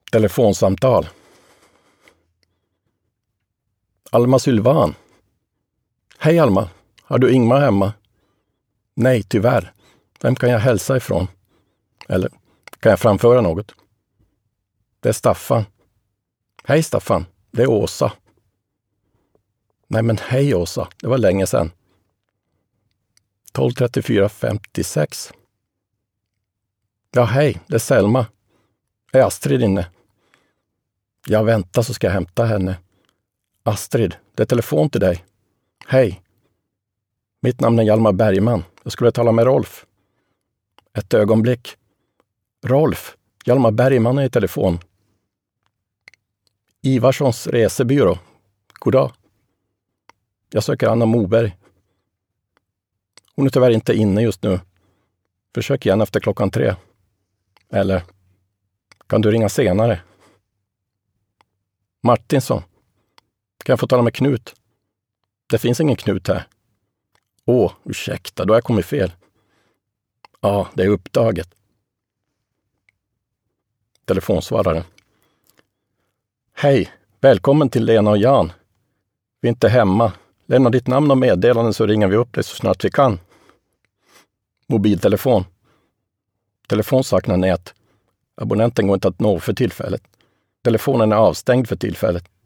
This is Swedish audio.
Telefonsamtal. Alma Sylvan. Hej Alma, har du Ingmar hemma? Nej, tyvärr. Vem kan jag hälsa ifrån? Eller kan jag framföra något? Det är Staffan. Hej Staffan, det är Åsa. Nej men hej Åsa, det var länge sedan. 12:34:56. Ja hej, det är Selma. Är Astrid inne? Jag väntar så ska jag hämta henne. Astrid, det är telefon till dig. Hej. Mitt namn är Hjalmar Bergman. Jag skulle tala med Rolf. Ett ögonblick. Rolf, Hjalmar Bergman är i telefon. Ivarssons resebyrå. Goddag. Jag söker Anna Moberg. Hon är tyvärr inte inne just nu. Försök igen efter 3:00. Eller kan du ringa senare? Martinsson. Kan jag få tala med Knut? Det finns ingen Knut här. Ursäkta, då har jag kommit fel. Ja, det är upptaget. Telefonsvarare. Hej, välkommen till Lena och Jan. Vi är inte hemma. Lämna ditt namn och meddelanden så ringer vi upp dig så snart vi kan. Mobiltelefon. Telefon saknar nät. Abonnenten går inte att nå för tillfället. Telefonen är avstängd för tillfället.